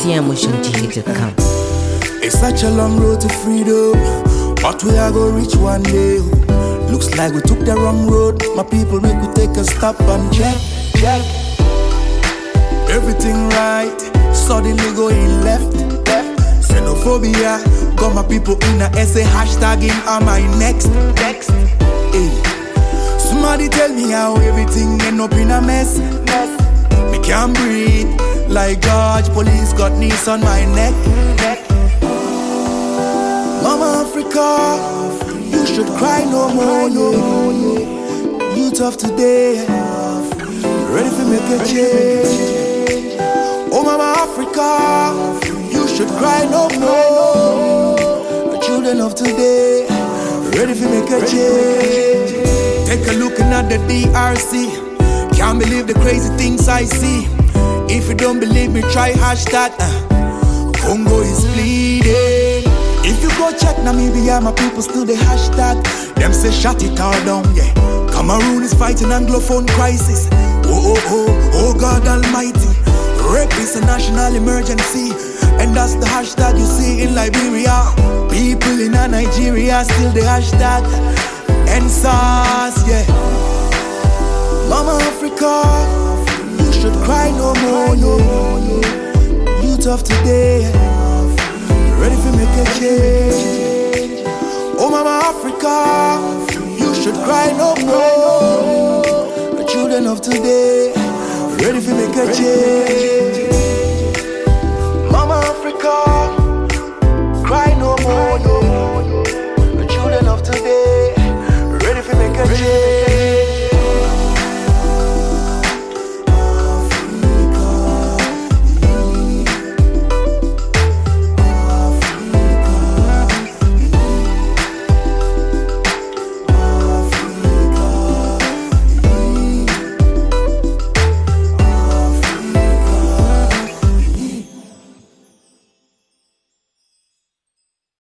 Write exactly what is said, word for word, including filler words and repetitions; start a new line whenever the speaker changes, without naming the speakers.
C M Ocean T dot com.
It's such a long road to freedom, but we are gonna reach one day. Looks like we took the wrong road. My people make we take a stop and check, check. Everything right, suddenly going left, left. Xenophobia, got my people in a essay hashtagging am I next, next. Hey. Somebody tell me how everything end up in a mess, mess. Me can't breathe, like George, police got knees on my neck, neck. Mama Africa, you should cry no more, yeah. Youth of today, ready to make a change. Oh Mama Africa, you should cry no more. The children of today, ready to make a change. Take a look at the D R C. Can't believe the crazy things I see. If you don't believe me, try hashtag uh, Congo is bleeding. If you go check Namibia, my people still the hashtag. Them say shut it all down, yeah. Cameroon is fighting Anglophone crisis. Oh, oh, oh, oh God Almighty. Rape is a national emergency. And that's the hashtag you see in Liberia. People in Nigeria still the hashtag N S A S, yeah. Mama Africa, you should cry no more, yeah. Youth of today, ready to make a change. Oh Mama Africa, you should cry no more. The children of today, ready to make a change. Mama Africa, cry no more.